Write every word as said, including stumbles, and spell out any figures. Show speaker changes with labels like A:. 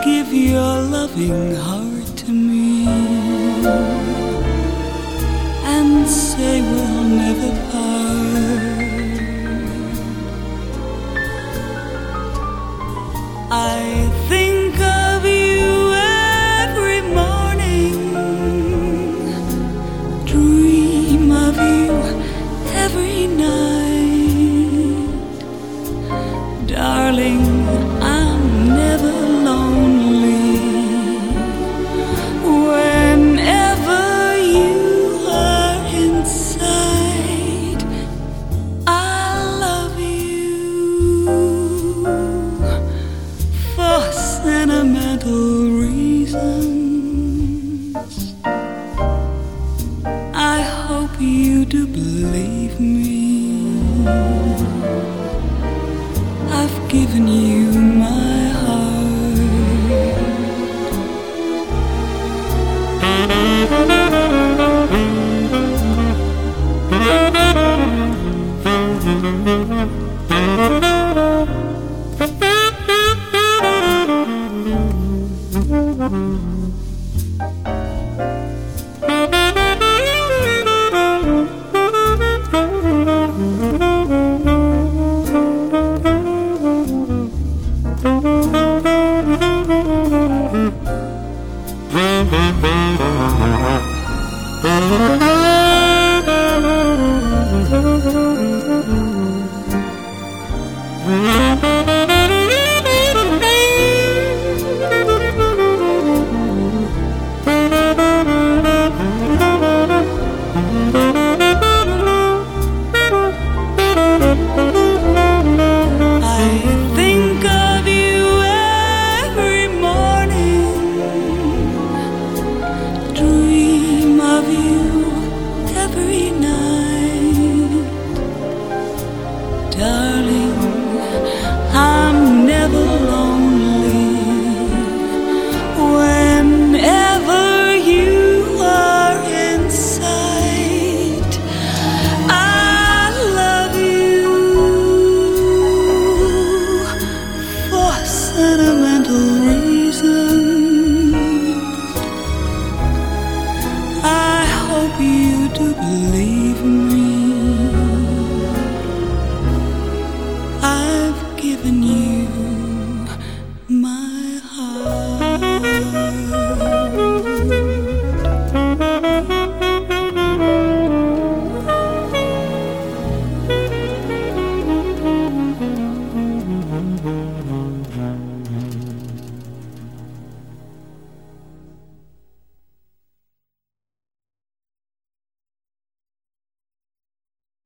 A: give your loving heart to me and say we'll never part. I think of you every morning, dream of you every night. Darling, I'm never lonely whenever you are inside. I love you for sentimental reasons. I hope you do believe me. I've given you my heart. Darling, I'm never lonely whenever you are inside. I love you for sentimental reasons. I hope you do believe me. I've given you